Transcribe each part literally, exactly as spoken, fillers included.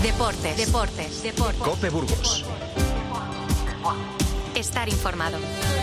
Deportes, deportes, deportes. COPE Burgos. Estar informado.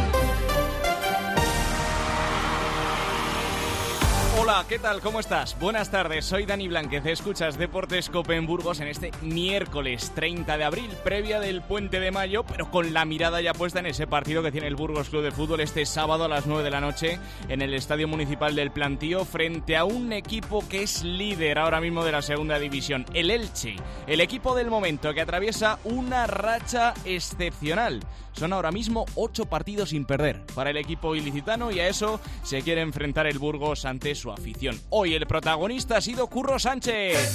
Hola, ¿qué tal? ¿Cómo estás? Buenas tardes, soy Dani Blánquez, escuchas Deportes COPE en Burgos en este miércoles treinta de abril, previa del Puente de Mayo, pero con la mirada ya puesta en ese partido que tiene el Burgos Club de Fútbol este sábado a las nueve de la noche en el Estadio Municipal del Plantío, frente a un equipo que es líder ahora mismo de la segunda división, el Elche, el equipo del momento que atraviesa una racha excepcional. Son ahora mismo ocho partidos sin perder para el equipo ilicitano y a eso se quiere enfrentar el Burgos ante su afición. Hoy el protagonista ha sido Curro Sánchez,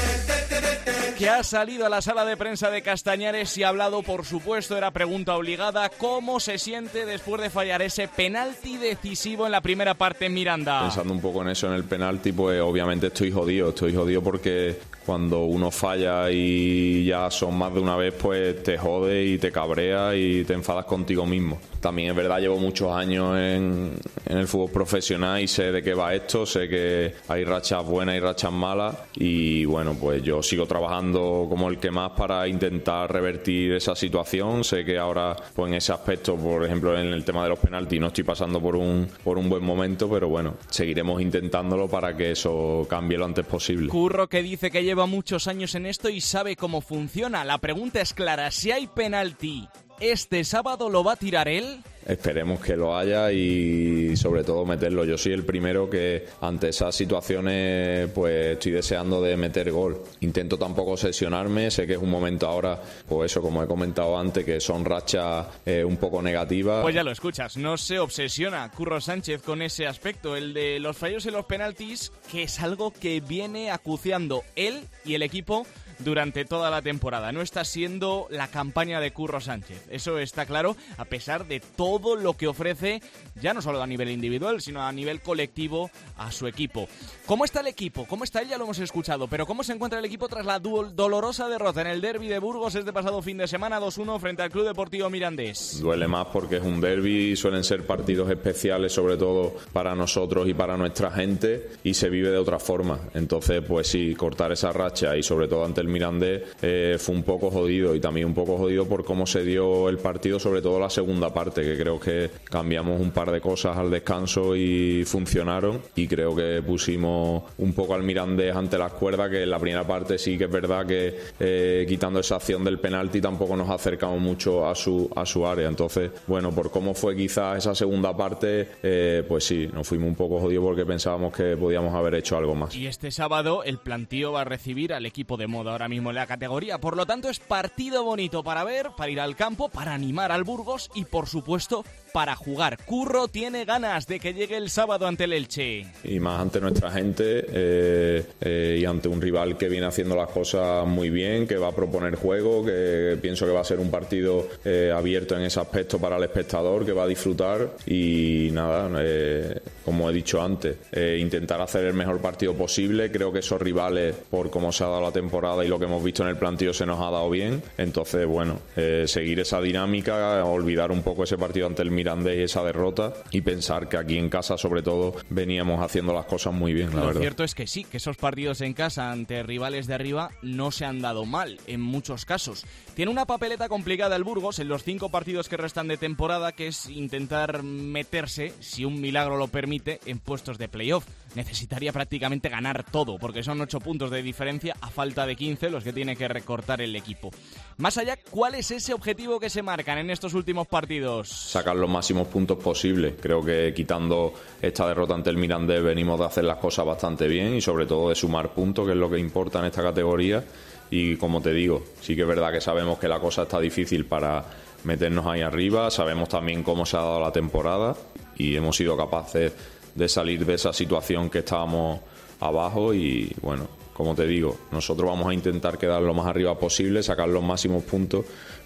que ha salido a la sala de prensa de Castañares y ha hablado, por supuesto, era pregunta obligada, cómo se siente después de fallar ese penalti decisivo en la primera parte en Miranda. Pensando un poco en eso, en el penalti, pues obviamente estoy jodido, estoy jodido porque cuando uno falla y ya son más de una vez, pues te jode y te cabrea y te enfadas contigo mismo. También es verdad, llevo muchos años en, en el fútbol profesional y sé de qué va esto, sé que hay rachas buenas y rachas malas y bueno, pues yo sigo trabajando como el que más para intentar revertir esa situación. Sé que ahora, pues en ese aspecto, por ejemplo en el tema de los penaltis, no estoy pasando por un, por un buen momento, pero bueno, seguiremos intentándolo para que eso cambie lo antes posible. Curro, que dice que lleva muchos años en esto y sabe cómo funciona. La pregunta es clara, si hay penalti, ¿este sábado lo va a tirar él? Esperemos que lo haya y sobre todo meterlo. Yo soy el primero que ante esas situaciones pues estoy deseando de meter gol. Intento tampoco obsesionarme, sé que es un momento ahora, pues eso, como he comentado antes, que son rachas eh, un poco negativas. Pues ya lo escuchas, no se obsesiona Curro Sánchez con ese aspecto, el de los fallos en los penaltis, que es algo que viene acuciando él y el equipo durante toda la temporada. No está siendo la campaña de Curro Sánchez, eso está claro, a pesar de todo lo que ofrece, ya no solo a nivel individual, sino a nivel colectivo a su equipo. ¿Cómo está el equipo? ¿Cómo está él? Ya lo hemos escuchado, pero ¿cómo se encuentra el equipo tras la do- dolorosa derrota en el derbi de Burgos este pasado fin de semana dos uno frente al Club Deportivo Mirandés? Duele más porque es un derbi, suelen ser partidos especiales, sobre todo para nosotros y para nuestra gente, y se vive de otra forma. Entonces, pues sí, cortar esa racha y sobre todo ante el Mirandés eh, fue un poco jodido, y también un poco jodido por cómo se dio el partido, sobre todo la segunda parte, que creo que cambiamos un par de cosas al descanso y funcionaron, y creo que pusimos un poco al Mirandés ante las cuerdas, que en la primera parte sí que es verdad que eh, quitando esa acción del penalti tampoco nos acercamos mucho a su, a su área. Entonces, bueno, por cómo fue quizás esa segunda parte, eh, pues sí, nos fuimos un poco jodidos porque pensábamos que podíamos haber hecho algo más. Y este sábado el Plantío va a recibir al equipo de moda ahora mismo en la categoría, por lo tanto es partido bonito para ver, para ir al campo, para animar al Burgos y por supuesto para jugar. Curro tiene ganas de que llegue el sábado ante el Elche. Y más ante nuestra gente eh, eh, y ante un rival que viene haciendo las cosas muy bien, que va a proponer juego, que pienso que va a ser un partido eh, abierto en ese aspecto para el espectador, que va a disfrutar y nada, eh, como he dicho antes, eh, intentar hacer el mejor partido posible. Creo que esos rivales, por cómo se ha dado la temporada y lo que hemos visto en el plantío, se nos ha dado bien. Entonces, bueno, eh, seguir esa dinámica, olvidar un poco ese partido ante el Mirandés y esa derrota y pensar que aquí en casa, sobre todo, veníamos haciendo las cosas muy bien, la Lo verdad. cierto es que sí, que esos partidos en casa ante rivales de arriba no se han dado mal, en muchos casos. Tiene una papeleta complicada el Burgos en los cinco partidos que restan de temporada, que es intentar meterse, si un milagro lo permite, en puestos de playoff. Necesitaría prácticamente ganar todo, porque son ocho puntos de diferencia a falta de quince los que tiene que recortar el equipo. Más allá, ¿cuál es ese objetivo que se marcan en estos últimos partidos? Sacar los máximos puntos posibles. Creo que quitando esta derrota ante el Mirandés venimos de hacer las cosas bastante bien y sobre todo de sumar puntos, que es lo que importa en esta categoría. Y como te digo, sí que es verdad que sabemos que la cosa está difícil para meternos ahí arriba, sabemos también cómo se ha dado la temporada y hemos sido capaces de salir de esa situación que estábamos abajo y bueno, como te digo, nosotros vamos a intentar quedar lo más arriba posible, sacar los máximos puntos,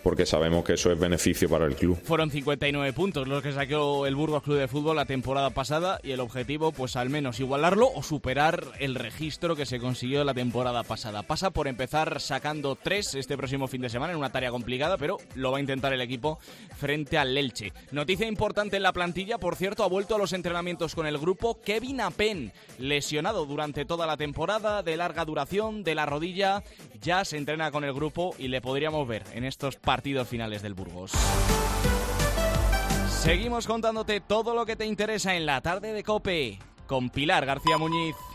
porque sabemos que eso es beneficio para el club. Fueron cincuenta y nueve puntos los que sacó el Burgos Club de Fútbol la temporada pasada y el objetivo, pues al menos igualarlo o superar el registro que se consiguió la temporada pasada. Pasa por empezar sacando tres este próximo fin de semana en una tarea complicada, pero lo va a intentar el equipo frente al Elche. Noticia importante en la plantilla, por cierto, ha vuelto a los entrenamientos con el grupo Kevin Apen, lesionado durante toda la temporada, de larga duración, de la rodilla, ya se entrena con el grupo y le podríamos ver en estos partidos finales del Burgos. Seguimos contándote todo lo que te interesa en la tarde de COPE con Pilar García Muñiz.